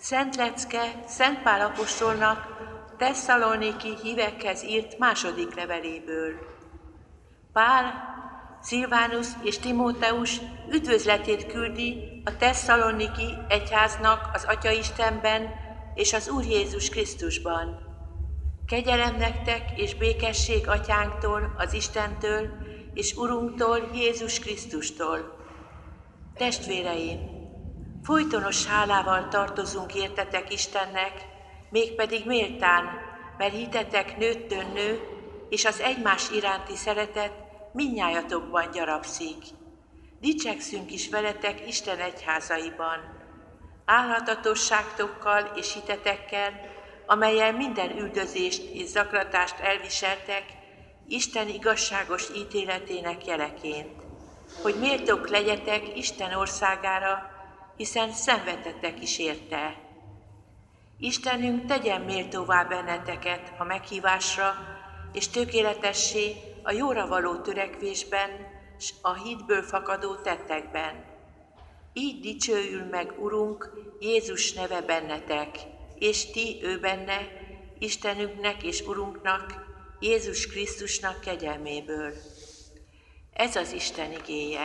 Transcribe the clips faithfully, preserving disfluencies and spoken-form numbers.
Szent Lecke Szent Pál apostolnak Tesszaloniki hívekhez írt második leveléből. Pál, Szilvánus és Timóteus üdvözletét küldi a Tesszaloniki egyháznak az Atya-Istenben és az Úr Jézus Krisztusban. Kegyelem nektek és békesség Atyánktól, az Istentől és Urunktól, Jézus Krisztustól. Testvéreim, folytonos hálával tartozunk értetek Istennek, mégpedig méltán, mert hitetek nőttön nő, és az egymás iránti szeretet mindnyájatokban gyarapszik. Dicsekszünk is veletek Isten egyházaiban. Álhatatosságtokkal és hitetekkel, amellyel minden üldözést és zaklatást elviseltek, Isten igazságos ítéletének jeleként, hogy méltók legyetek Isten országára, hiszen szenvedtetek is érte. Istenünk tegyen méltóvá benneteket a meghívásra, és tökéletessé a jóra való törekvésben, s a hitből fakadó tettekben. Így dicsőül meg Urunk Jézus neve bennetek, és ti ő benne, Istenünknek és Urunknak, Jézus Krisztusnak kegyelméből. Ez az Isten igéje.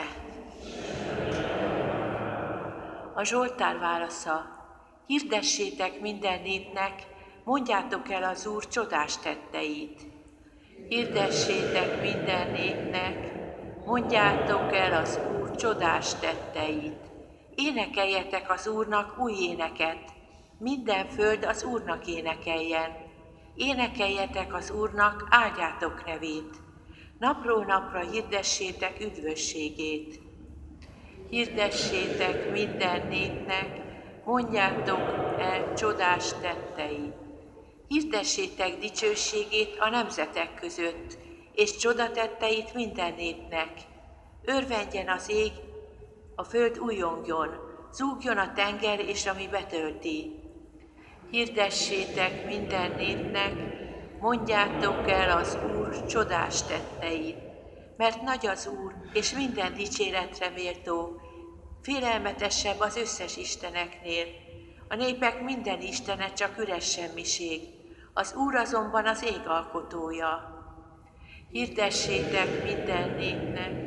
A Zsoltár válasza: hirdessétek minden népnek, mondjátok el az Úr csodás tetteit. Hirdessétek minden népnek, mondjátok el az Úr csodás tetteit. Énekeljetek az Úrnak új éneket, minden föld az Úrnak énekeljen. Énekeljetek az Úrnak, áldjátok nevét. Napról napra hirdessétek üdvösségét. Hirdessétek minden népnek, mondjátok el csodás tetteit. Hirdessétek dicsőségét a nemzetek között, és csodatetteit minden népnek. Örvendjen az ég, a föld újjongjon, zúgjon a tenger és ami betölti. Hirdessétek minden népnek, mondjátok el az Úr csodás tetteit, mert nagy az Úr, és minden dicséretre méltó, félelmetesebb az összes isteneknél. A népek minden istene csak üres semmiség, az Úr azonban az ég alkotója. Hirdessétek minden népnek.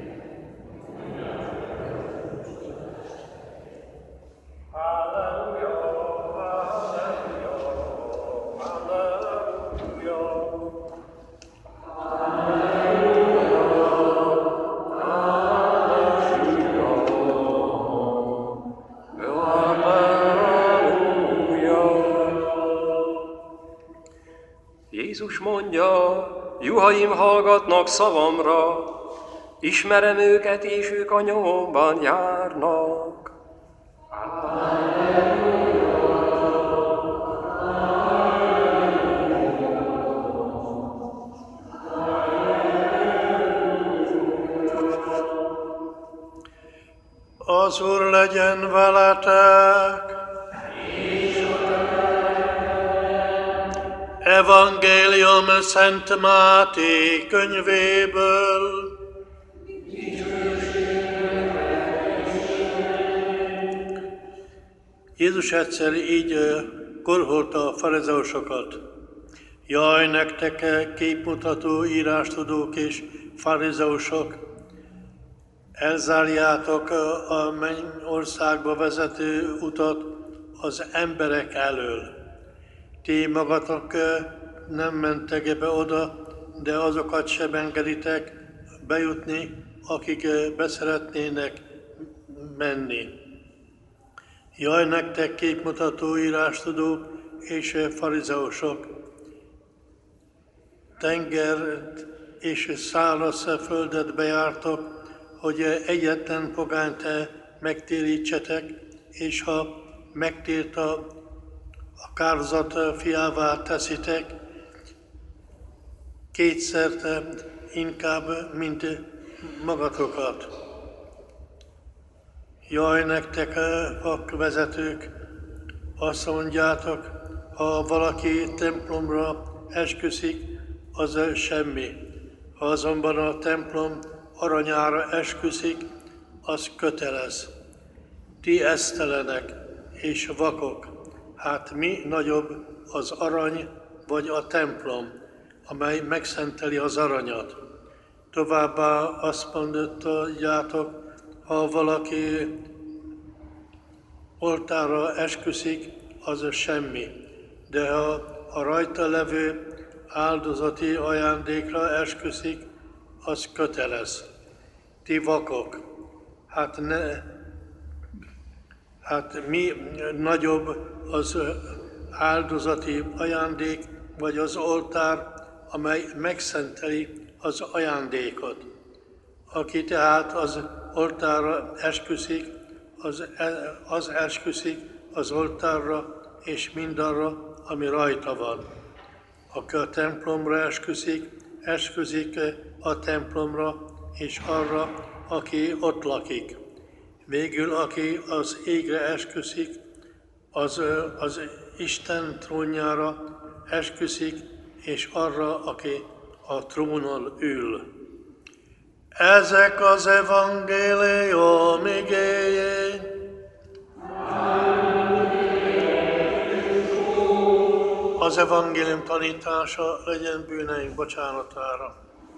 Jézus mondja, juhaim hallgatnak szavamra, ismerem őket, és ők a nyomomban járnak. Az Úr legyen veletek! Evangélium Szent Máté könyvéből. Jézus egyszer így korholta a farizeusokat. Jaj, nektek képmutató írástudók és farizeusok, elzárjátok a mennyországba vezető utat az emberek elől. Ti magatok nem mentek be oda, de azokat sem engeditek bejutni, akik beszeretnének menni. Jaj, nektek képmutató írástudók és farizeusok! Tengert és száraz földet bejártok, hogy egyetlen pogányt megtérítsetek, és ha megtért a, a kárzat fiává teszitek, kétszerte inkább, mint magatokat. Jaj, nektek, vakvezetők, azt mondjátok, ha valaki templomra esküszik, az semmi. Ha azonban a templom aranyára esküszik, az kötelez. Ti esztelenek és vakok, Hát mi nagyobb az arany vagy a templom, amely megszenteli az aranyat? Továbbá azt mondjátok, ha valaki oltárra esküszik, az semmi, de ha a rajta levő áldozati ajándékra esküszik, az kötelez. Ti vakok, hát, ne, hát mi nagyobb az áldozati ajándék, vagy az oltár, amely megszenteli az ajándékot. Aki tehát az oltárra esküszik, az, az esküszik az oltárra és mindarra, ami rajta van. Aki a templomra esküszik, esküszik a templomra és arra, aki ott lakik. Végül, aki az égre esküszik, az, az Isten trónjára esküszik, és arra, aki a trónon ül. Ezek az evangélium igéjé. Az evangélium tanítása legyen bűneink bocsánatára.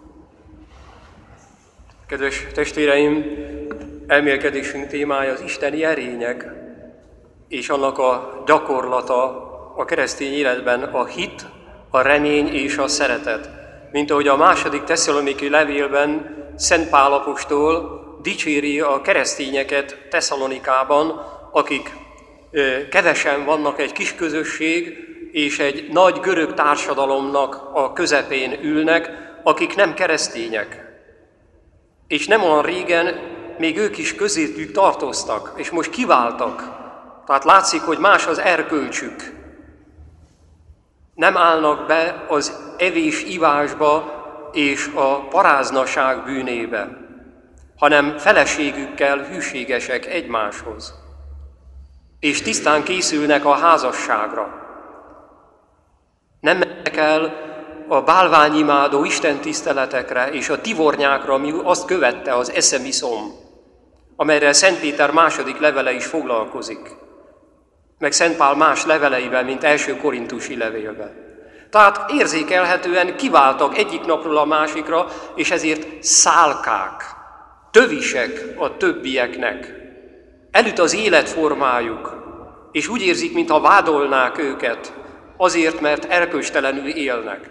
Kedves testvéreim, elmélkedésünk témája az isteni erények, és annak a gyakorlata a keresztény életben a hit, a remény és a szeretet. Mint ahogy a második Tesszalonikai levélben Szent Pál apostol dicséri a keresztényeket Tesszalonikában, akik kevesen vannak, egy kis közösség, és egy nagy görög társadalomnak a közepén ülnek, akik nem keresztények. És nem olyan régen még ők is közétük tartoztak, és most kiváltak. Tehát látszik, hogy más az erkölcsük. Nem állnak be az evés-ivásba és a paráznaság bűnébe, hanem feleségükkel hűségesek egymáshoz. És tisztán készülnek a házasságra. Nem mennek el a bálványimádó istentiszteletekre és a tivornyákra, ami azt követte az eszemiszom, amelyre Szent Péter második levele is foglalkozik, meg Szent Pál más leveleiben, mint első korintusi levélben. Tehát érzékelhetően kiváltak egyik napról a másikra, és ezért szálkák, tövisek a többieknek. Elüt az életformájuk, és úgy érzik, mintha vádolnák őket, azért, mert erkölcstelenül élnek.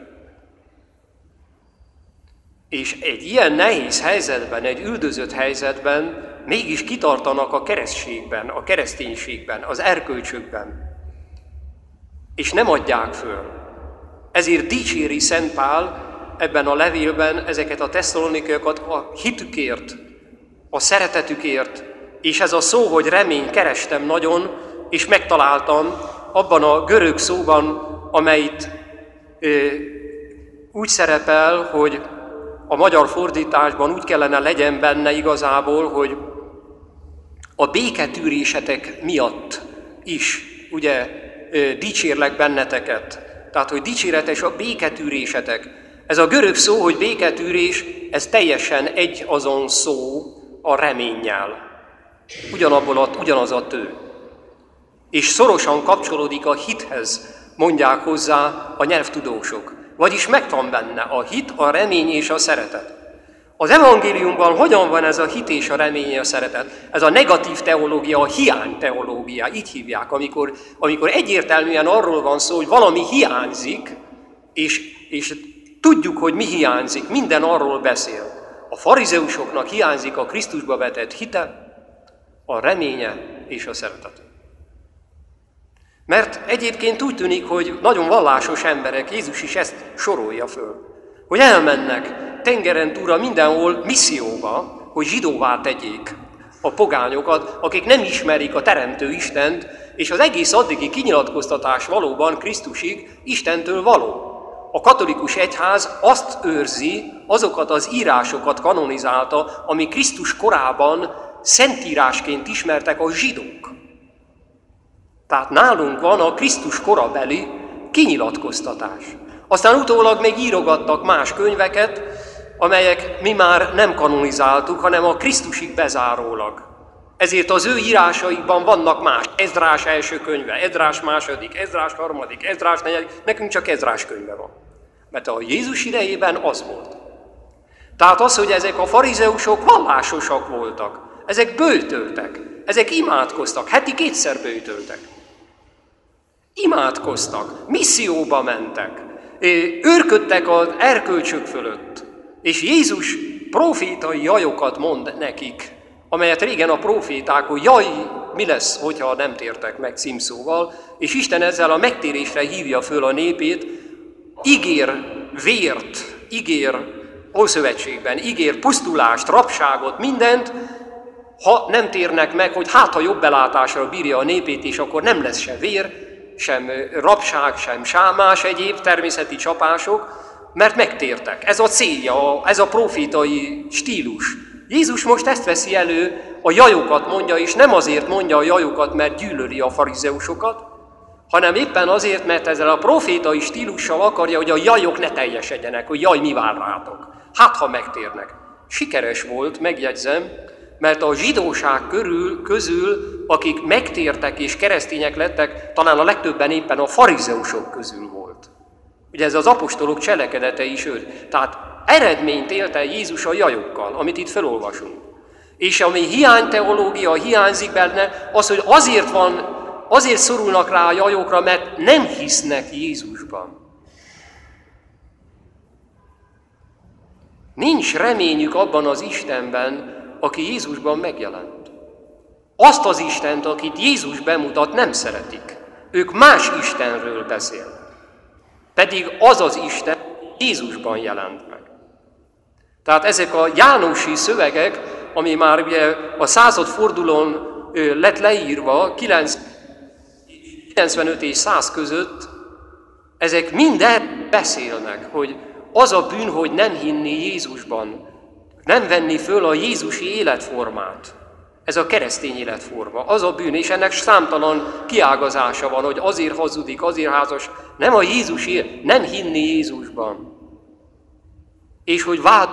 És egy ilyen nehéz helyzetben, egy üldözött helyzetben mégis kitartanak a keresztségben, a kereszténységben, az erkölcsökben. És nem adják föl. Ezért dicséri Szent Pál ebben a levélben ezeket a tesszalonikaiakat a hitükért, a szeretetükért, és ez a szó, hogy remény, kerestem nagyon, és megtaláltam abban a görög szóban, amelyet ö, úgy szerepel, hogy a magyar fordításban úgy kellene legyen benne igazából, hogy a béketűrésetek miatt is, ugye, ö, dicsérlek benneteket. Tehát, hogy dicséretes a béketűrésetek. Ez a görög szó, hogy béketűrés, ez teljesen egy azon szó a reménnyel. Ugyanabból a, ugyanaz a tő. És szorosan kapcsolódik a hithez, mondják hozzá a nyelvtudósok. Vagyis megvan benne a hit, a remény és a szeretet. Az evangéliumban hogyan van ez a hit és a remény és a szeretet? Ez a negatív teológia, a hiány teológia, így hívják, amikor, amikor egyértelműen arról van szó, hogy valami hiányzik, és, és tudjuk, hogy mi hiányzik, minden arról beszél. A farizeusoknak hiányzik a Krisztusba vetett hite, a reménye és a szeretet. Mert egyébként úgy tűnik, hogy nagyon vallásos emberek, Jézus is ezt sorolja föl, hogy elmennek tengeren túlra mindenhol misszióba, hogy zsidóvá tegyék a pogányokat, akik nem ismerik a Teremtő Istent, és az egész addigi kinyilatkoztatás valóban Krisztusig Istentől való. A katolikus egyház azt őrzi, azokat az írásokat kanonizálta, ami Krisztus korában szentírásként ismertek a zsidók. Tehát nálunk van a Krisztus korabeli kinyilatkoztatás. Aztán utólag még írogattak más könyveket, amelyek mi már nem kanonizáltuk, hanem a Krisztusig bezárólag. Ezért az ő írásaikban vannak más. Ezdrás első könyve, Ezdrás második, Ezdrás harmadik, Ezdrás negyedik, nekünk csak Ezdrás könyve van. Mert a Jézus idejében az volt. Tehát az, hogy ezek a farizeusok vallásosak voltak, ezek böjtöltek, ezek imádkoztak, heti kétszer böjtöltek. Imádkoztak, misszióba mentek, őrködtek az erkölcsök fölött, és Jézus profétai jajokat mond nekik, amelyet régen a proféták, hogy jaj, mi lesz, hogyha nem tértek meg címszóval, és Isten ezzel a megtérésre hívja föl a népét, ígér vért, ígér Ószövetségben, ígér pusztulást, rabságot, mindent, ha nem térnek meg, hogy hát ha jobb belátásra bírja a népét, és akkor nem lesz se vér, sem rabság, sem más egyéb természeti csapások, mert megtértek. Ez a célja, ez a profétai stílus. Jézus most ezt veszi elő, a jajokat mondja, és nem azért mondja a jajokat, mert gyűlöli a farizeusokat, hanem éppen azért, mert ezzel a profétai stílussal akarja, hogy a jajok ne teljesedjenek, hogy jaj, mi vár rátok. Hát, ha megtérnek. Sikeres volt, megjegyzem, mert a zsidóság körül, közül, akik megtértek és keresztények lettek, talán a legtöbben éppen a farizeusok közül volt. Ugye ez az apostolok cselekedete is őt. Tehát eredményt élte Jézus a jajokkal, amit itt felolvasunk. És ami hiányteológia hiányzik benne, az, hogy azért van, azért szorulnak rá a jajokra, mert nem hisznek Jézusban. Nincs reményük abban az Istenben, aki Jézusban megjelent. Azt az Istent, akit Jézus bemutat, nem szeretik. Ők más Istenről beszélnek. Pedig az az Isten Jézusban jelent meg. Tehát ezek a jánosi szövegek, ami már ugye a századfordulón lett leírva, kilencvenöt és száz között, ezek minden beszélnek, hogy az a bűn, hogy nem hinni Jézusban, nem venni föl a jézusi életformát. Ez a keresztény életforma. Az a bűn, és ennek számtalan kiágazása van, hogy azért hazudik, azért házas, nem a Jézusi, nem hinni Jézusban. És hogy vád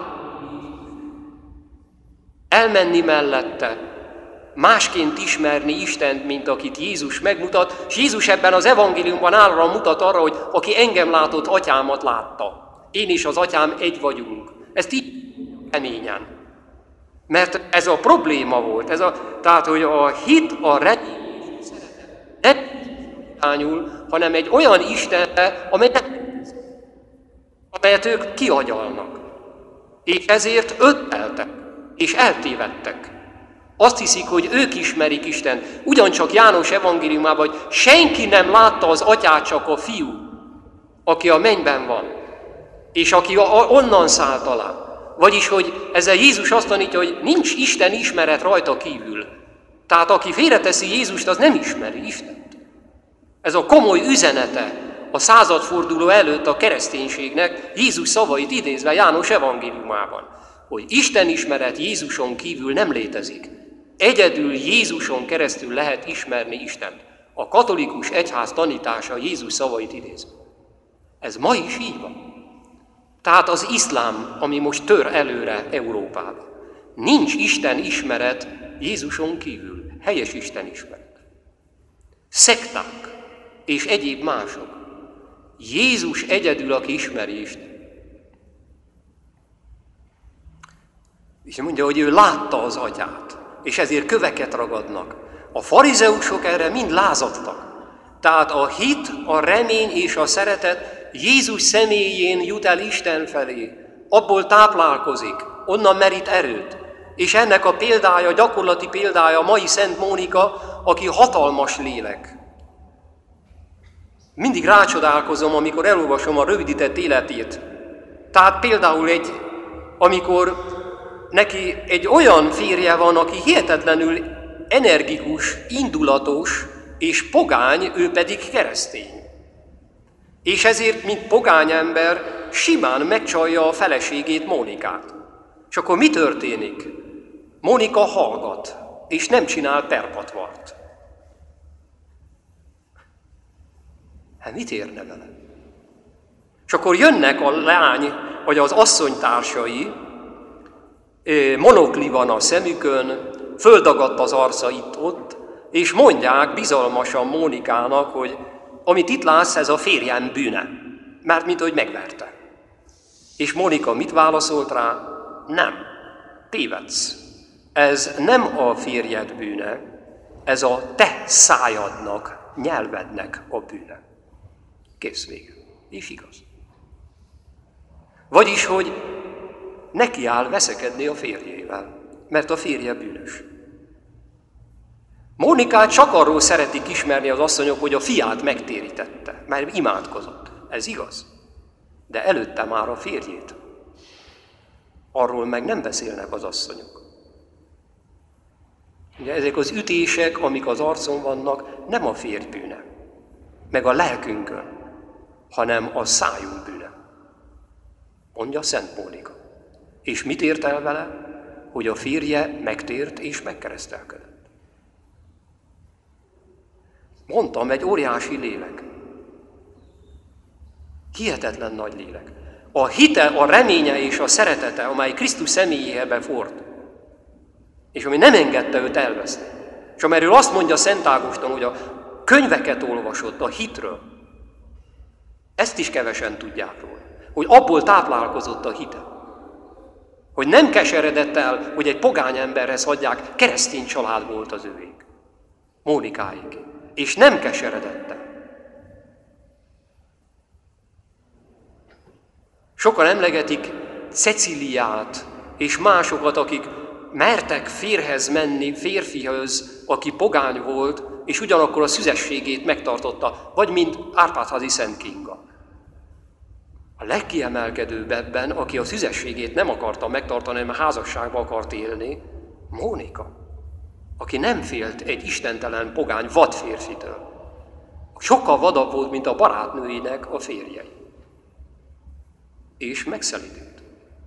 elmenni mellette, másként ismerni Istent, mint akit Jézus megmutat, és Jézus ebben az evangéliumban állra mutat arra, hogy aki engem látott, atyámat látta. Én és az atyám egy vagyunk. Ezt így keményen. Mert ez a probléma volt. Ez a, tehát, hogy a hit, a remény nem irányul, hanem egy olyan Istenre, amelyet, amelyet ők kiagyalnak. És ezért ötteltek, és eltévedtek. Azt hiszik, hogy ők ismerik Istent. Ugyancsak János evangéliumában, hogy senki nem látta az atyát, csak a fiú, aki a mennyben van, és aki onnan szállt alá. Vagyis, hogy ezzel Jézus azt tanítja, hogy nincs Isten ismeret rajta kívül. Tehát aki félreteszi Jézust, az nem ismeri Istent. Ez a komoly üzenete a századforduló előtt a kereszténységnek, Jézus szavait idézve János evangéliumában, hogy Isten ismeret Jézuson kívül nem létezik. Egyedül Jézuson keresztül lehet ismerni Istent. A katolikus egyház tanítása Jézus szavait idézve. Ez ma is így van. Tehát az iszlám, ami most tör előre Európában. Nincs Isten ismeret Jézuson kívül, helyes Isten ismeret. Szekták és egyéb mások. Jézus egyedül, aki ismeri Isten. És mondja, hogy ő látta az atyát, és ezért köveket ragadnak. A farizeusok erre mind lázadtak. Tehát a hit, a remény és a szeretet Jézus személyén jut el Isten felé, abból táplálkozik, onnan merít erőt. És ennek a példája, gyakorlati példája a mai Szent Mónika, aki hatalmas lélek. Mindig rácsodálkozom, amikor elolvasom a rövidített életét. Tehát például egy, amikor neki egy olyan férje van, aki hihetetlenül energikus, indulatos és pogány, ő pedig keresztény. És ezért, mint pogány ember, simán megcsalja a feleségét, Mónikát. És akkor mi történik? Mónika hallgat, és nem csinál perpatvart. Hát mit érne vele? És akkor jönnek a lány, vagy az asszonytársai, monokli van a szemükön, földagadt az arca itt-ott, és mondják bizalmasan Mónikának, hogy amit itt látsz, ez a férjem bűne, mert mint hogy megverte. És Mónika mit válaszolt rá? Nem, tévedsz. Ez nem a férjed bűne, ez a te szájadnak, nyelvednek a bűne. Kész, vége. És igaz. Vagyis, hogy neki áll veszekedni a férjével, mert a férje bűnös. Mónikát csak arról szeretik ismerni az asszonyok, hogy a fiát megtérítette, mert imádkozott. Ez igaz. De előtte már a férjét. Arról meg nem beszélnek az asszonyok. Ugye ezek az ütések, amik az arcon vannak, nem a férj bűne, meg a lelkünkön, hanem a szájunk bűne. Mondja Szent Mónika. És mit ért el vele? Hogy a férje megtért és megkeresztelkedett. Mondtam, egy óriási lélek. Hihetetlen nagy lélek. A hite, a reménye és a szeretete, amely Krisztus személyébe forrt, és ami nem engedte őt elveszni. És amerről azt mondja Szent Ágoston, hogy a könyveket olvasott a hitről, ezt is kevesen tudják róla, hogy abból táplálkozott a hite. Hogy nem keseredett el, hogy egy pogány emberhez hagyják, keresztény család volt az ővék. Mónikáék. És nem keseredett el. Sokan emlegetik Ceciliát és másokat, akik mertek férhez menni, férfihoz, aki pogány volt, és ugyanakkor a szüzességét megtartotta, vagy mint Árpád-házi Szent Kinga. A legkiemelkedőbb ebben, aki a szüzességét nem akarta megtartani, hanem házasságba akart élni, Mónika, aki nem félt egy istentelen pogány vadférfitől. Sokkal vadabb volt, mint a barátnőinek a férjei. És megszelidült.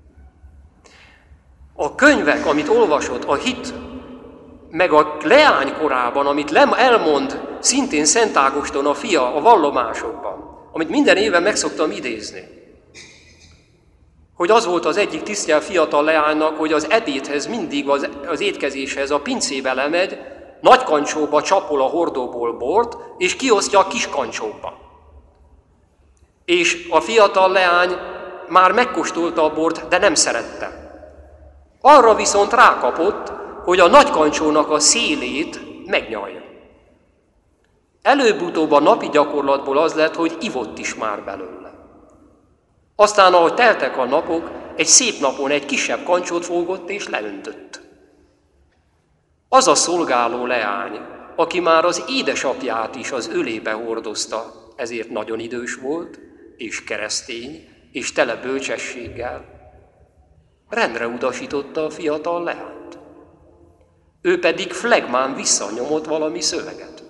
A könyvek, amit olvasott, a hit, meg a leány korában, amit elmond szintén Szent Ágoston a fia a vallomásokban, amit minden éven meg szoktam idézni, hogy az volt az egyik tisztjel fiatal leánynak, hogy az ebédhez mindig, az, az étkezéshez a pincébe lemegy, nagy kancsóba csapol a hordóból bort, és kiosztja a kis kancsóba. És a fiatal leány már megkóstolta a bort, de nem szerette. Arra viszont rákapott, hogy a nagy kancsónak a szélét megnyalja. Előbb-utóbb a napi gyakorlatból az lett, hogy ivott is már belőle. Aztán, ahogy teltek a napok, egy szép napon egy kisebb kancsót fogott és leöntött. Az a szolgáló leány, aki már az édesapját is az ölébe hordozta, ezért nagyon idős volt, és keresztény, és tele bölcsességgel, rendre utasította a fiatal leányt. Ő pedig flegmán visszanyomott valami szöveget.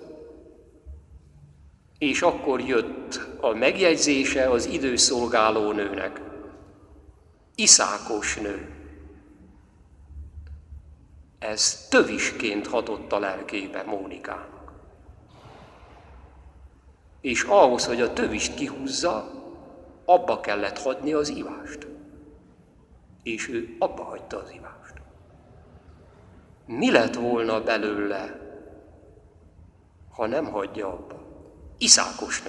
És akkor jött a megjegyzése az idős szolgáló nőnek. Iszákos nő. Ez tövisként hatott a lelkébe Mónikának. És ahhoz, hogy a tövist kihúzza, abba kellett hagyni az ivást. És ő abba hagyta az ivást. Mi lett volna belőle, ha nem hagyja abba? Iszákos nő.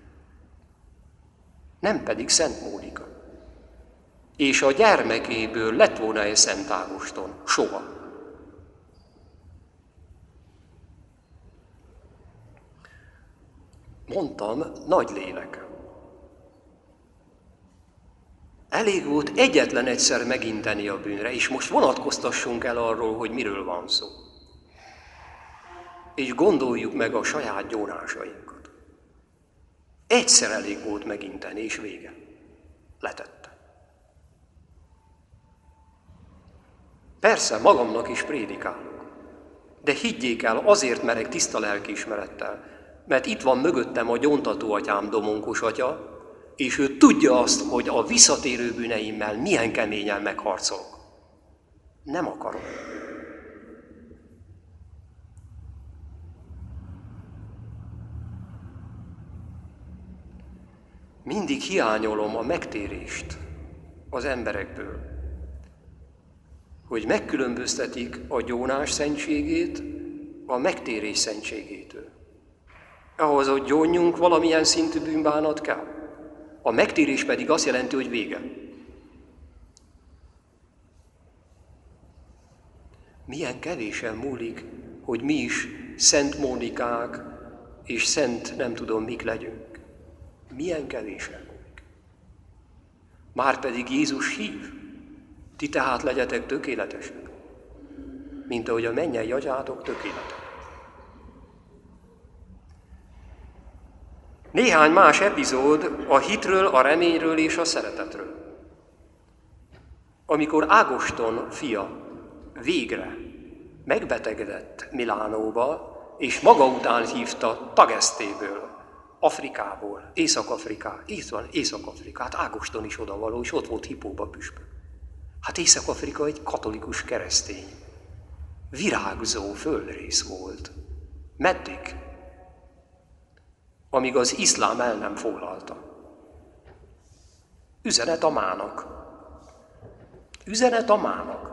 Nem pedig Szent Mónika. És a gyermekéből lett volna egy Szent Ágoston? Soha. Mondtam, nagy lélek. Elég volt egyetlen egyszer meginteni a bűnre, és most vonatkoztassunk el arról, hogy miről van szó. És gondoljuk meg a saját gyónásainkat. Egyszer elég volt meginteni, és vége. Letette. Persze, magamnak is prédikálok, de higgyék el, azért merek tiszta lelkiismerettel, mert itt van mögöttem a gyóntató atyám, Domonkos atya, és ő tudja azt, hogy a visszatérő bűneimmel milyen keményen megharcolok. Nem akarom. Mindig hiányolom a megtérést az emberekből. hogy megkülönböztetik a gyónás szentségét a megtérés szentségétől. Ahhoz, hogy gyónjunk, valamilyen szintű bűnbánat kell. A megtérés pedig azt jelenti, hogy vége. Milyen kevésen múlik, hogy mi is Szent Mónikák és szent nem tudom mik legyünk. Milyen kevésen múlik. Márpedig Jézus hív, ti tehát legyetek tökéletesek, mint ahogy a mennyei atyátok tökéletes. Néhány más epizód a hitről, a reményről és a szeretetről. Amikor Ágoston fia végre megbetegedett Milánóba, és maga után hívta Tagasztéből, Afrikából, Észak-Afriká, itt van Észak-Afrika, hát Ágoston is odavaló, és ott volt Hippóba püspök. Hát Észak-Afrika egy katolikus keresztény, virágzó földrész volt. Meddig? Amíg az iszlám el nem foglalta. Üzenet a mának. Üzenet a mának.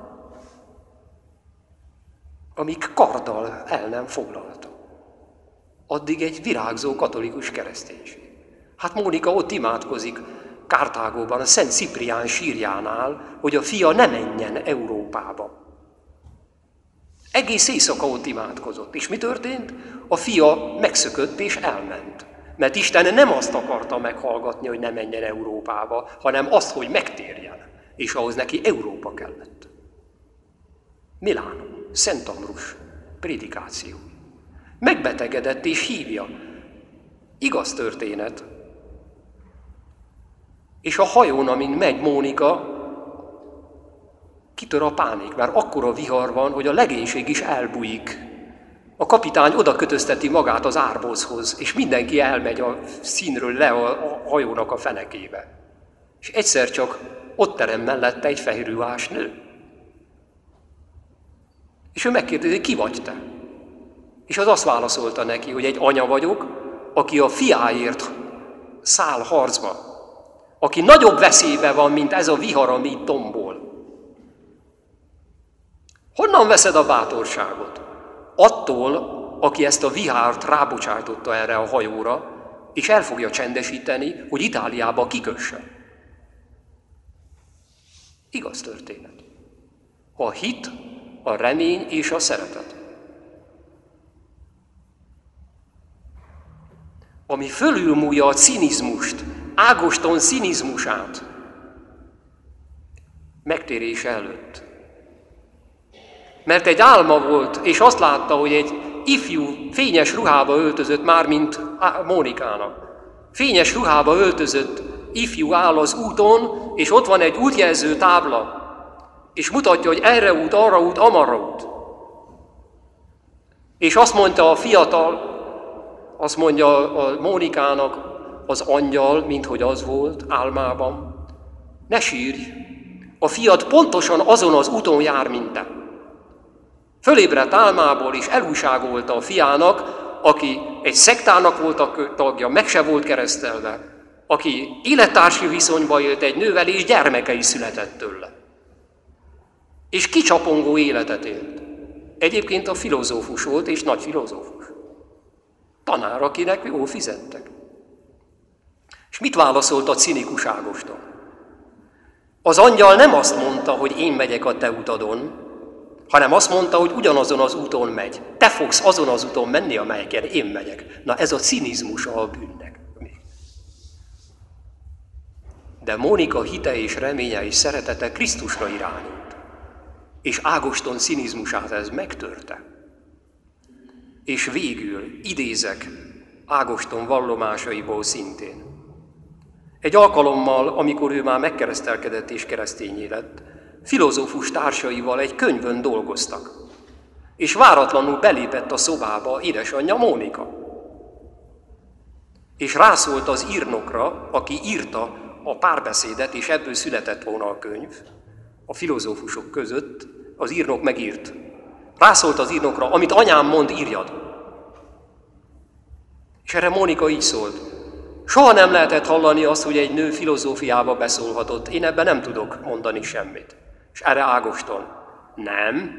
Amíg karddal el nem foglalta. Addig egy virágzó katolikus kereszténység. Hát Mónika ott imádkozik Kartágóban, a Szent Ciprián sírjánál, hogy a fia ne menjen Európába. Egész éjszaka ott imádkozott. És mi történt? A fia megszökött és elment. Mert Isten nem azt akarta meghallgatni, hogy ne menjen Európába, hanem azt, hogy megtérjen. És ahhoz neki Európa kellett. Milánó, Szent Ambrus, prédikáció. Megbetegedett és hívja. Igaz történet. És a hajón, amin megy Mónika, kitör a pánik, mert akkora vihar van, hogy a legénység is elbújik. A kapitány oda kötözteti magát az árbózhoz, és mindenki elmegy a színről le a hajónak a fenekébe. És egyszer csak ott terem mellette egy fehér ruhás nő. És ő megkérdezi, ki vagy te? És az azt válaszolta neki, hogy egy anya vagyok, aki a fiáért száll harcba, aki nagyobb veszélyben van, mint ez a vihar, ami itt tombol. Honnan veszed a bátorságot? Attól, aki ezt a vihárt rábocsájtotta erre a hajóra, és el fogja csendesíteni, hogy Itáliába kikösse. Igaz történet. A hit, a remény és a szeretet. Ami fölülmúlja a cinizmust, Ágoston cinizmusát, megtérése előtt. Mert egy álma volt, és azt látta, hogy egy ifjú fényes ruhába öltözött, már mint Mónikának. Fényes ruhába öltözött ifjú áll az úton, és ott van egy útjelző tábla, és mutatja, hogy erre út, arra út, amarra út. És azt mondta a fiatal, azt mondja a Mónikának az angyal, minthogy az volt álmában, ne sírj, a fiad pontosan azon az úton jár, mint te. Fölébredt álmából, és elújságolta a fiának, aki egy szektának volt a tagja, meg se volt keresztelve, aki élettársi viszonyba élt egy nővel, és gyermekei született tőle. És kicsapongó életet élt. Egyébként a filozófus volt, és nagy filozófus. Tanár, akinek jól fizettek. És mit válaszolt a cinikus Ágoston? Az angyal nem azt mondta, hogy én megyek a te utadon, hanem azt mondta, hogy ugyanazon az úton megy. Te fogsz azon az úton menni, amelyiken én megyek. Na ez a cinizmus a bűnnek. De Mónika hite és reménye és szeretete Krisztusra irányult. És Ágoston cinizmusát ez megtörte. És végül idézek Ágoston vallomásaiból szintén. Egy alkalommal, amikor ő már megkeresztelkedett és keresztényé lett, filozófus társaival egy könyvön dolgoztak, és váratlanul belépett a szobába édesanyja Mónika. És rászólt az írnokra, aki írta a párbeszédet, és ebből született volna a könyv, a filozófusok között, az írnok megírt. Rászólt az írnokra, amit anyám mond, írjad. És erre Mónika így szólt, soha nem lehetett hallani azt, hogy egy nő filozófiába beszólhatott, én ebben nem tudok mondani semmit. És erre Ágoston, Nem.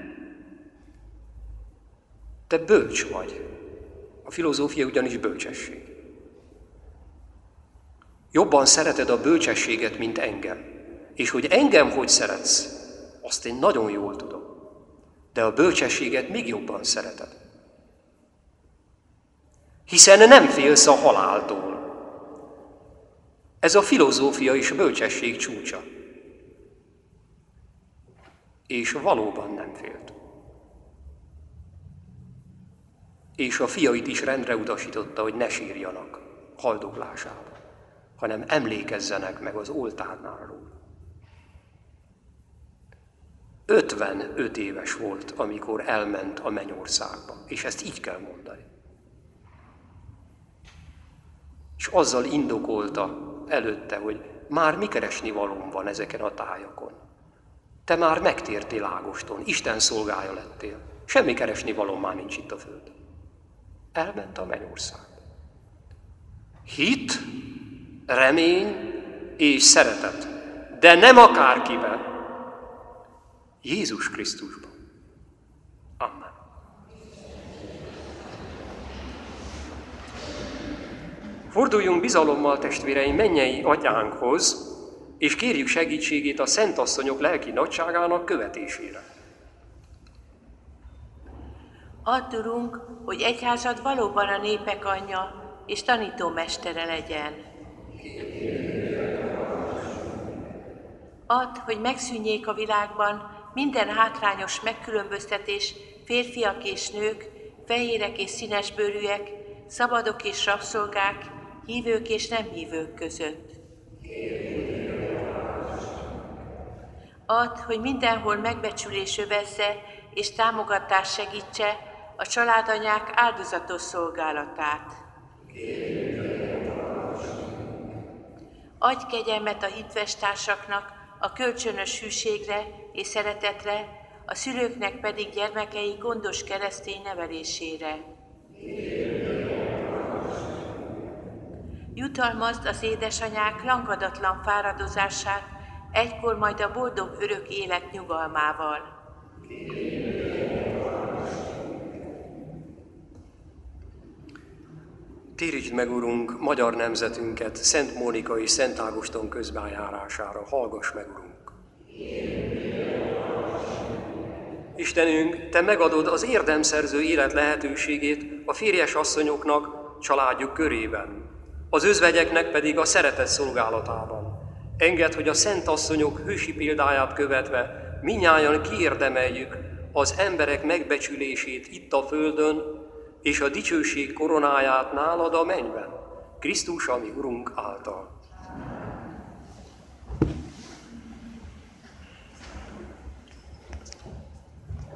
Te bölcs vagy. A filozófia ugyanis bölcsesség. Jobban szereted a bölcsességet, mint engem. És hogy engem hogy szeretsz, azt én nagyon jól tudom. De a bölcsességet még jobban szereted. Hiszen nem félsz a haláltól. Ez a filozófia és a bölcsesség csúcsa. És valóban nem félt. És a fiait is rendre utasította, hogy ne sírjanak haldoklásában, hanem emlékezzenek meg az oltárnál róla. ötvenöt éves volt, amikor elment a mennyországba, és ezt így kell mondani. És azzal indokolta előtte, hogy már mi keresni valóm van ezeken a tájakon. Te már megtértél Ágoston, Isten szolgája lettél. Semmi keresni valóm már nincs itt a földön. Elment a mennyországba. Hit, remény és szeretet, de nem akárkiben, Jézus Krisztusban. Amen. Forduljunk bizalommal, testvéreim, mennyei atyánkhoz, és kérjük segítségét a szentasszonyok lelki nagyságának követésére. Add, Urunk, hogy egyházad valóban a népek anyja és tanítómestere legyen. Add, hogy megszűnjék a világban minden hátrányos megkülönböztetés, férfiak és nők, fehérek és színesbőrűek, szabadok és rabszolgák, hívők és nem hívők között. Add, hogy mindenhol megbecsülés övezze és támogatás segítse a családanyák áldozatos szolgálatát. Adj kegyelmet a hitves társaknak a kölcsönös hűségre és szeretetre, a szülőknek pedig gyermekei gondos keresztény nevelésére. Jutalmazd az édesanyák lankadatlan fáradozását, egykor majd a boldog örök élet nyugalmával. Térítsd meg, Urunk, magyar nemzetünket Szent Mónika és Szent Ágoston közbenjárására. Hallgass meg, Urunk! Istenünk, Te megadod az érdemszerző élet lehetőségét a férjes asszonyoknak családjuk körében, az özvegyeknek pedig a szeretet szolgálatában. Engedd, hogy a szent asszonyok hősi példáját követve mindnyájan kiérdemeljük az emberek megbecsülését itt a földön, és a dicsőség koronáját nálad a mennyben, Krisztus, ami Urunk által.